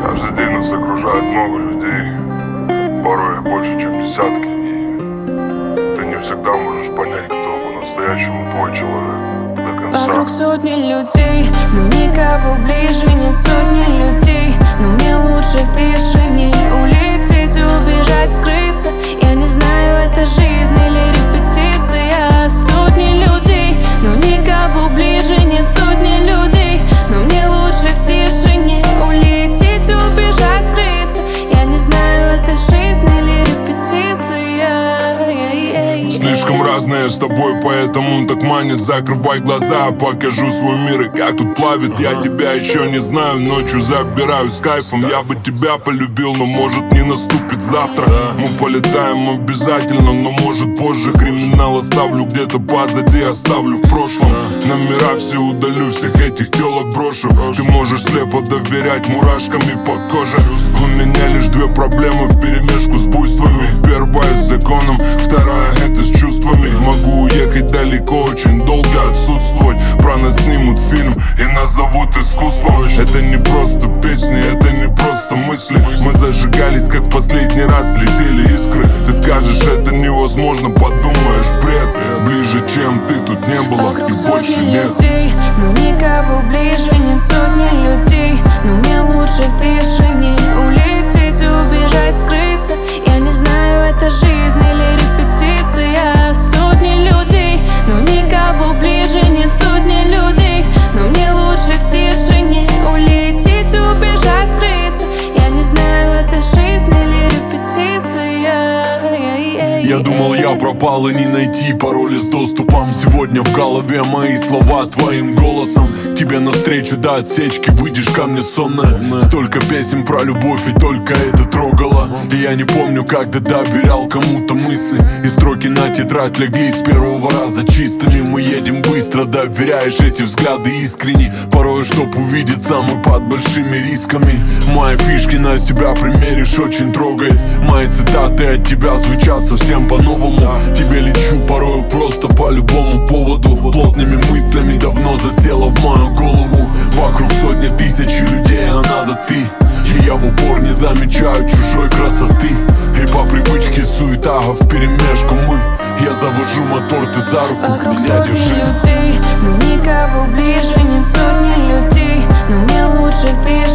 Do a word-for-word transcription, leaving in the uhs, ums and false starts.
Каждый день нас окружает много людей, порой больше, чем десятки, и ты не всегда можешь понять, кто по-настоящему твой человек до конца. Вокруг сотни людей, но никого ближе, нет сотни людей. Но мне лучше в тишине улететь, убежать, скрыться. Я не знаю, это жизнь или репетиция. Сотни людей, но никого ближе, нет сотни людей. Но мне лучше в тишине улететь, убежать, скрыться. Я не знаю, это жизнь или репетиция. Слишком разные с тобой, поэтому так манит. Закрывай глаза, покажу свой мир и как тут плавит. Я тебя еще не знаю, ночью забираю с кайфом. Я бы тебя полюбил, но может не наступит завтра. Мы полетаем обязательно, но может позже. Криминал оставлю где-то позади, оставлю в прошлом. Номера все удалю, всех этих телок брошу. Ты можешь слепо доверять мурашками по коже. У меня лишь две проблемы вперемешку с буйствами. Первая с законом, вторая это с чувствами. Могу уехать далеко, очень долго отсутствовать. Про нас снимут фильм и назовут искусством. Это не просто песни, это не просто мысли. Мы зажигались, как в последний раз летели искры. Ты скажешь, это невозможно, подумаешь, бред. Ближе, чем ты, тут не было Вокруг и больше нет людей, но никого ближе, нет сотни людей. Но мне лучше в тишине улететь, убежать, скрыться. Я не знаю, это жизнь или репетиция. Сотни людей, но никого ближе, нет сотни людей. Но мне лучше в тишине улететь, убежать, скрыться. Я не знаю, это жизнь или репетиция. Я думал, я пропал и не найти пароли с доступом. Сегодня в голове мои слова твоим голосом. Тебе навстречу до отсечки выйдешь ко мне сонная. Столько песен про любовь и только это трогало. И я не помню, когда доверял кому-то мысли. И строки на тетрадь легли с первого раза чистыми. Мы едем быстро, доверяешь эти взгляды искренни. Порой, чтоб увидеться, мы под большими рисками. Мои фишки на себя примеришь, очень трогает. Мои цитаты от тебя звучат совсем по-новому. Тебе лечу порою просто по любому поводу. Плотными мыслями давно засела в мою голову. Вокруг сотни тысяч людей, а надо ты. И я в упор не замечаю чужой красоты. И по привычке суета, а вперемешку мы. Я завожу мотор, ты за руку Вокруг меня сотни держи. людей, но никого ближе, нет сотни людей. Но мне лучше в тишине